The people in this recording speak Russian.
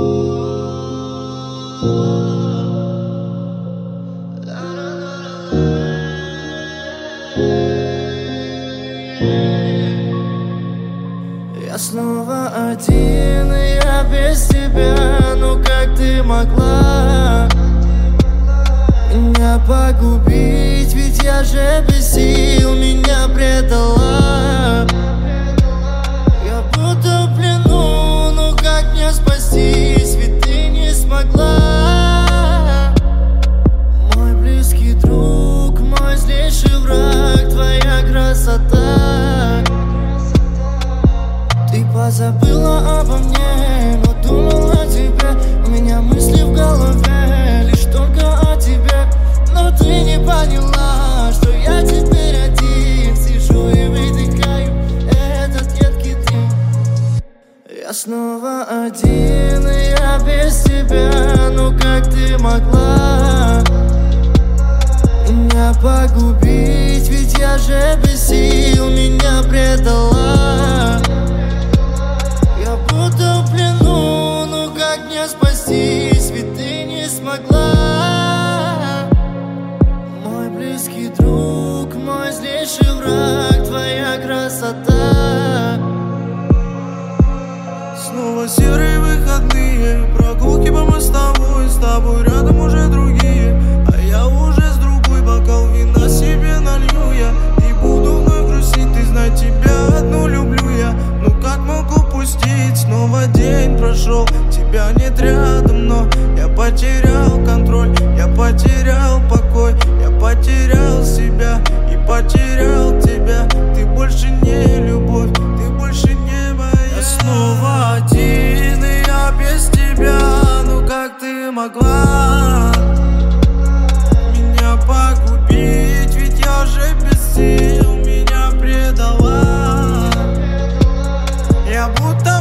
Я снова один, и я без тебя. Ну как ты могла меня погубить? Ведь я же без сил, меня предала. Я будто в плену, ну как мне спастись? Ведь ты не смогла. Мой близкий друг, мой злейший враг, твоя красота. Ты позабыла обо мне, но думала о тебе. У меня мысли в голове лишь только о тебе. Но ты не поняла, что я теперь один. Сижу и выдыхаю этот едкий дым. Я снова один, и я без тебя. Ну как ты могла меня погубить? Ведь я же без сил, меня предала. Я будто в плену, ну как мне спастись? Ведь ты не смогла. Мой близкий друг, мой злейший враг, твоя красота. Снова серые выходные, прогулки по мостовой. С тобой рядом уже другие, а я уже с другой. Бокал вина себе налью я, не буду вновь грустить. Ты знай, тебя одну люблю я. Ну как мог упустить? Снова день прошел, тебя нет рядом, но я потерял контроль, я потерял покой, я потерял себя и потерял тебя. Ты больше не любовь, ты больше не моя. Я снова один, и я без тебя. Ну как ты могла Меня погубить? Ведь я же без сил, меня предала. Я будто